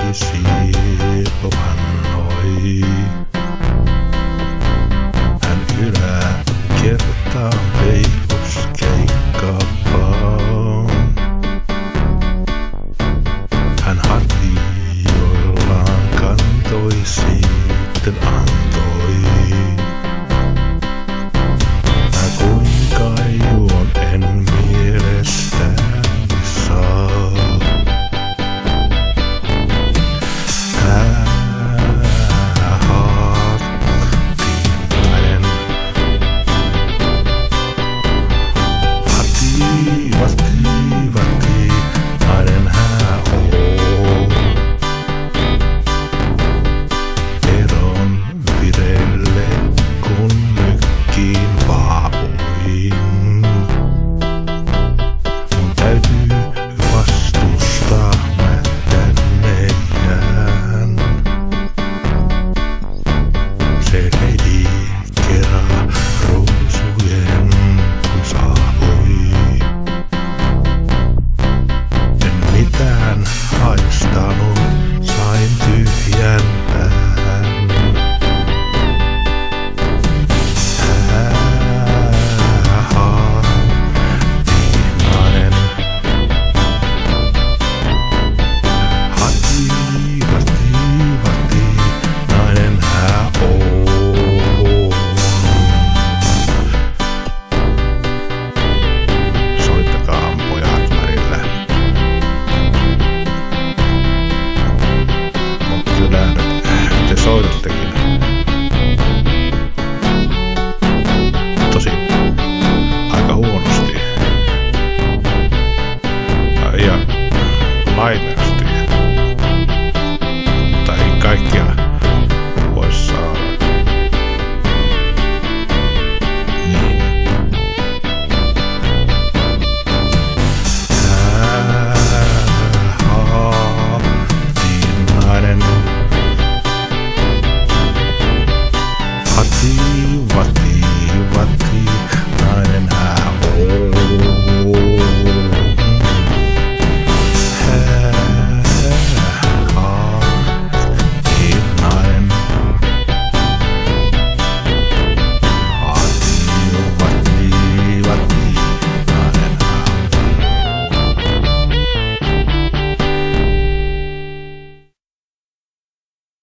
silmannoi. Hän yläkertaan veivus keikkapaan. Hän hartioillaan kantoi, sitten antoi. Mä kuinka juon, en mielestäni saa. Sain tyhjän pään. Viimainen. Hati, nainen hän on. Soittakaa pojat välillä. Te soitattekin. Tosi aika huonosti. Ja laimeessa.